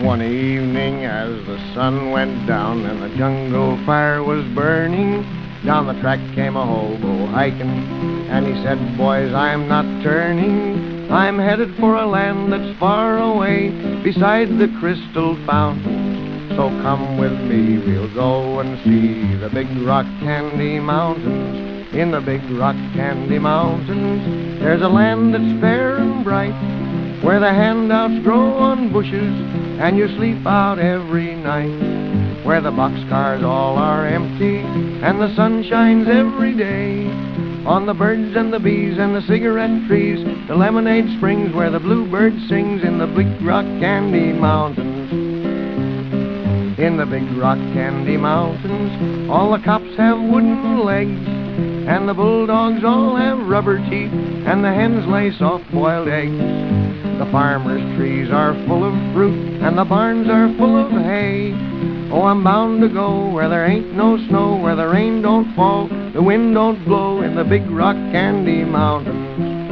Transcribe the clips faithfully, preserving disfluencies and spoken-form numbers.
One evening as the sun went down and the jungle fire was burning, down the track came a hobo hiking, and he said, boys, I'm not turning. I'm headed for a land that's far away, beside the crystal fountain. So come with me, we'll go and see the big rock candy mountains. In the big rock candy mountains, there's a land that's fair and bright, where the handouts grow on bushes and you sleep out every night, where the boxcars all are empty and the sun shines every day on the birds and the bees and the cigarette trees, the lemonade springs where the bluebird sings. In the big rock candy mountains, in the big rock candy mountains, all the cops have wooden legs, and the bulldogs all have rubber teeth, and the hens lay soft-boiled eggs. The farmers' trees are full of fruit, and the barns are full of hay. Oh, I'm bound to go where there ain't no snow, where the rain don't fall, the wind don't blow, in the big rock candy mountains.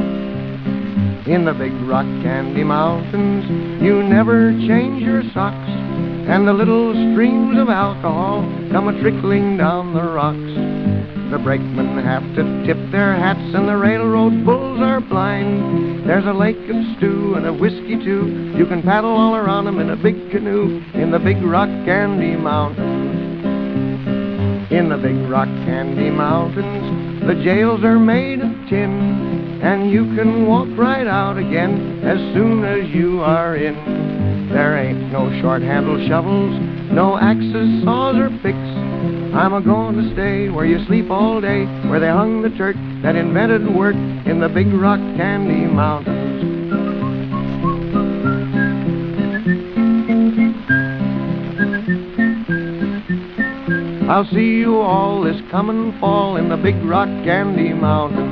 In the big rock candy mountains, you never change your socks, and the little streams of alcohol come a-trickling down the rocks. The brakemen have to tip their hats, and the railroad bulls are blind. There's a lake of stew and a whiskey too, you can paddle all around 'em in a big canoe, in the big rock candy mountains. In the big rock candy mountains, the jails are made of tin, and you can walk right out again as soon as you are in. There ain't no short-handled shovels, no axes, saws, or picks. I'm a-going to stay where you sleep all day, where they hung the Turk that invented work, in the big rock candy mountains. I'll see you all this coming fall in the big rock candy mountains.